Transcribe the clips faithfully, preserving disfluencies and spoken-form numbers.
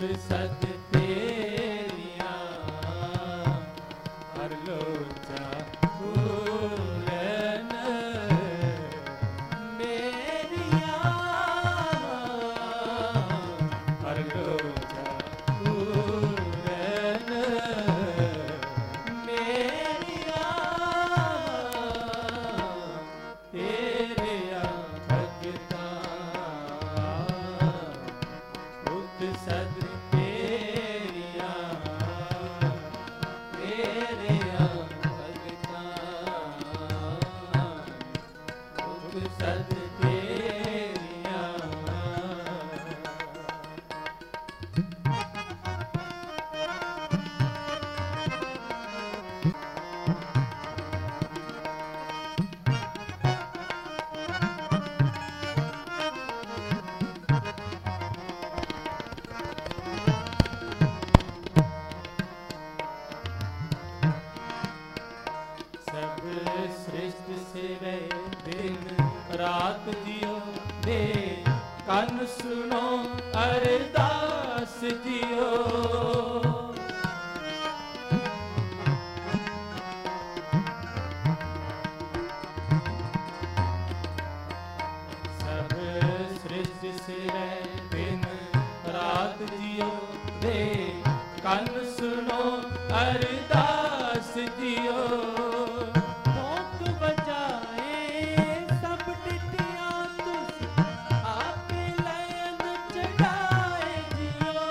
सद तेरिया हर लोचा पूरन मेरिया हर लोचा पूरन मेरिया तेरिया भगता उत सद तेरिया तेरिया भगता उत सद तेरिया सब सृष्टि सिरे दिन रात जियो दे कन सुनो अरदास जियो सब सृष्टि सिरे दिन रात जियो दे कन सुनो अरदास जियो भोंक बजाए सब टिटियां तुस आपे लयन चढ़ाए जियो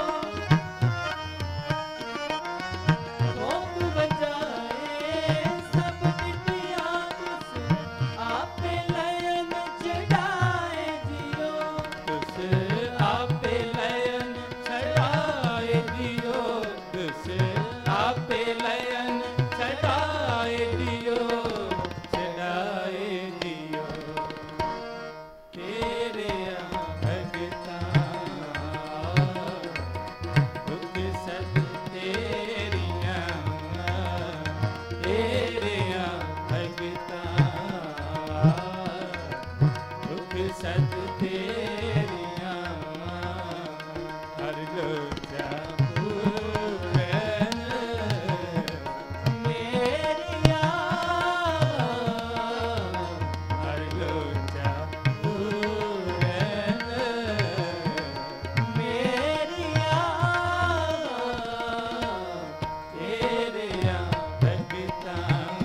भोंक बजाए सब टिटियां तुस आपे लयन चढ़ाए जियो तुस आपे लयन चढ़ाए जियो तुस आपे लयन चढ़ाए दियो चढ़ाए दियो तेरे भगता दुख सद तेरिया तेरे भगता दुख सद तेरिया हर लोचा पूरन मेरिया हर लोचा पूरन मेरिया तेरिया भगता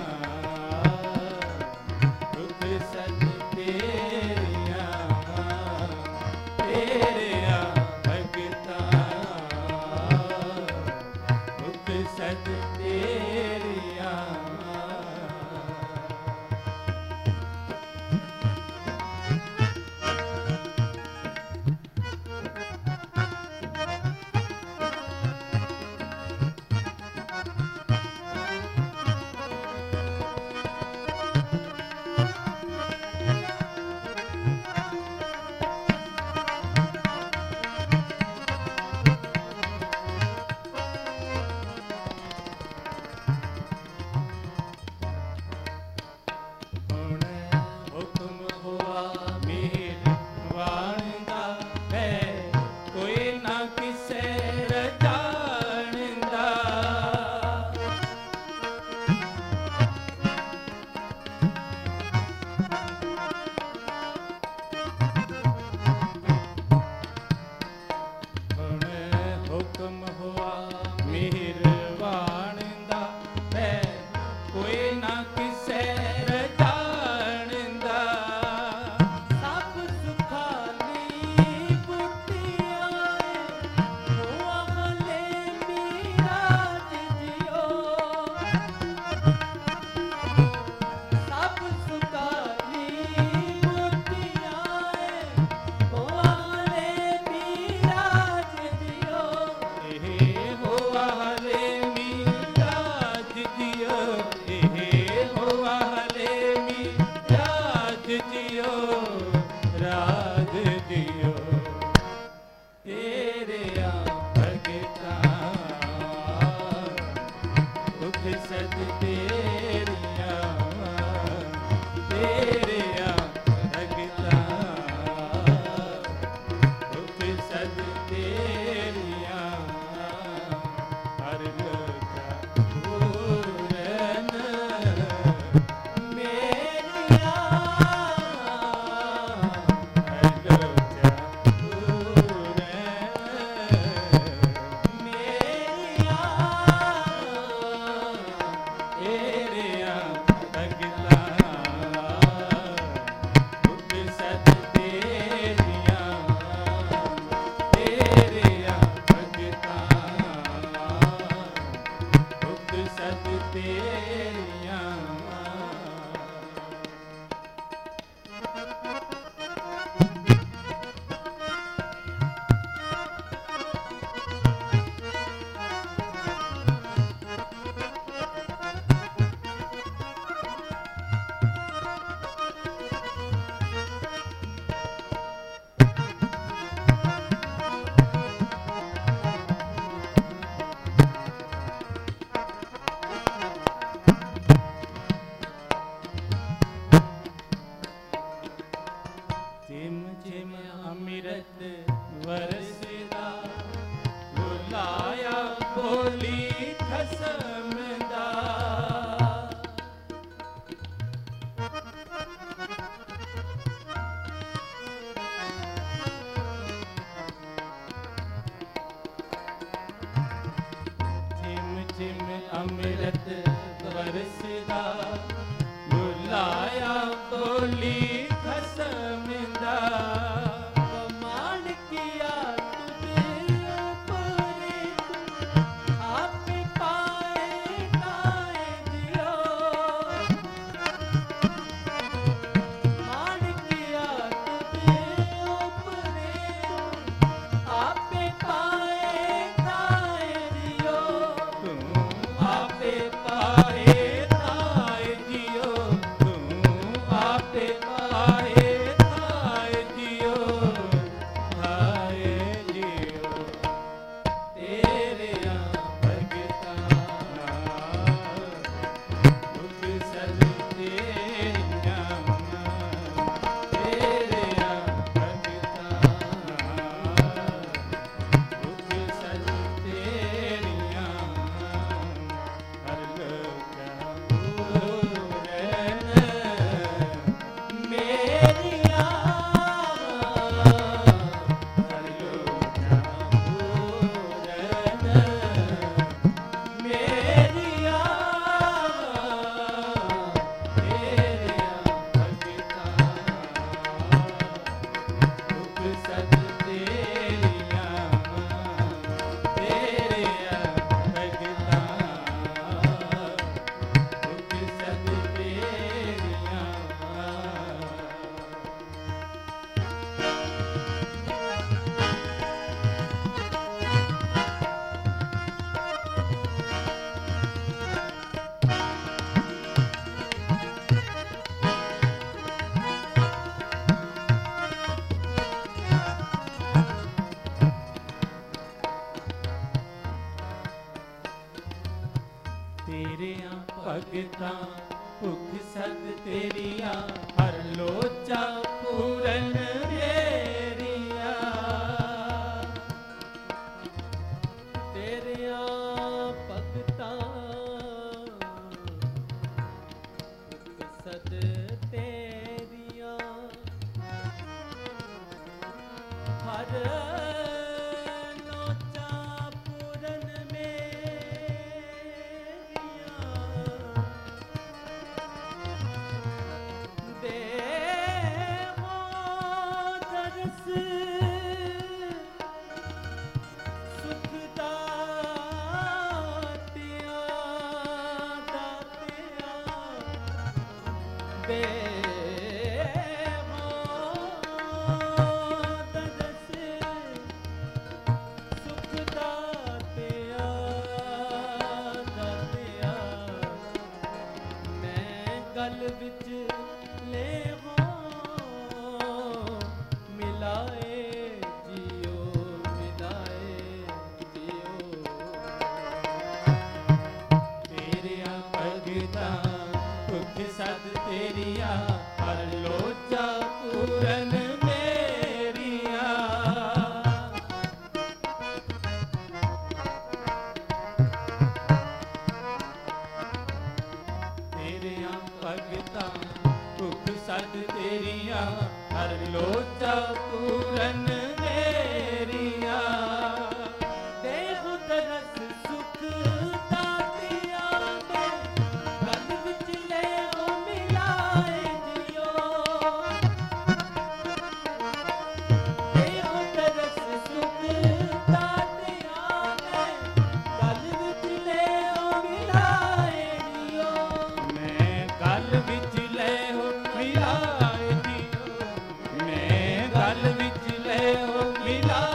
दुख सद तेरिया तेरिया भगता दुख सद तेरिया ਵਰਸਦਾ ਬੁਲਾਇਆ ਬੋਲੀ ਖਸਮ ਦਾ ਅੰਮ੍ਰਿਤ ਵਰਸਦਾ ਬੁਲਾਇਆ ਬੋਲੀ ਖਸਮ ਦਾ ਕਮਾਨ ਕੀਆ ਤੁਝੇ ਆਪਣੇ ਆਪੇ ਪਾਏ ਕਾਏ ਦਿਓ ਮਾਨ ਕੀਆ ਤੁਝੇ ਆਪਣੇ ਆਪੇ ਪਾਏ ਕਾਏ ਦਿਓ ਆਪੇ ਪਾਏ ਤਾਏ ਜੀਓ ਤੂੰ ਆਪੇ ਪਾਏ ਤਾਏ ਜੀਓ ਹਾਏ ਜੀਓ ਤੇਰਿਆਂ ਭਗਤਾਂ ਦੁੱਖ ਸਦ ਤੇਰੀਆਂ ਤੇਰਿਆਂ ਭਗਤਾਂ ਦੁੱਖ ਸਦ ਤੇਰੀਆਂ ਹਰ ਲੋਕਾਂ ਪੂਰਨ ਮੇਰੀਆਂ ਹਰ ਲੋਕਾਂ ਪੂਰਨ ਮੇਰੀਆਂ ਤੇਰਿਆਂ ਭਗਤਾਂ ਦੁੱਖ ਸਦ ਤੇਰੀਆਂ ਤੇਰਿਆਂ ਭਗਤਾਂ ਦੁੱਖ ਸਦ ਤੇਰੀਆਂ ਤੇਰਿਆਂ ਭਗਤਾਂ ਭੁਖ ਸਦ ਤੇਰੀਆਂ ਹਰ ਲੋਚਾ ਪੂਰਨ ਮੇਰੀਆਂ ਤੇਰਿਆਂ ਭਗਤਾਂ ਭੁਖ ਸਦ ਤੇਰੀਆਂ ਹਰ ਲੋਚਾ ਪੂਰਨ ਮੇਰੀਆਂ ਦੇਵੋ ਦਰਸ ਸੁਖ ਦਾਤਿਆਂ ਦਾਤਿਆਂ ਦੇਵੋ ਦਰਸ ਸੁਖ ਦਾਤਿਆਂ ਦਾਤਿਆਂ ਮੈਂ ਗਲ ਵਿੱਚ ਲੈਵੋ ਮਿਲਾਏ ਜੀਓ ਮਿਲਾਏ ਜੀਓ ਤੇਰਿਆਂ ਭਗਤਾਂ ਭੁਖ ਸਦ ਤੇਰੀਆਂ ਹਰ ਲੋਚਾ ਪੂਰਨ ਮੇਰੀਆਂ ਤੇਰਿਆਂ ਭਗਤਾਂ ਭੁਖ ਸਦ ਤੇਰੀਆਂ ਹਰ ਲੋਚਾ ਪੂਰਨ ਮੇਰੀਆਂ ਦੇਹੁ ਤਰਸ ਸੁਖ ਦਾਤਿਆਂ ਦੇ ਗਲ ਵਿੱਚ ਲੈਓ ਮਿਲਾਏ ਜੀਓ ਦੇਹੁ ਤਰਸ ਸੁਖ ਦਾਤਿਆਂ ਦੇ ਗਲ ਵਿੱਚ ਲੈਓ ਮਿਲਾਏ ਜੀਓ ਮੈਂ ਗਲ ਵਿੱਚ ਲੈਓ ਮਿਲਾਏ ਜੀਓ ਮੈਂ ਗਲ ਵਿੱਚ ਲੈਓ ਮਿਲਾਏ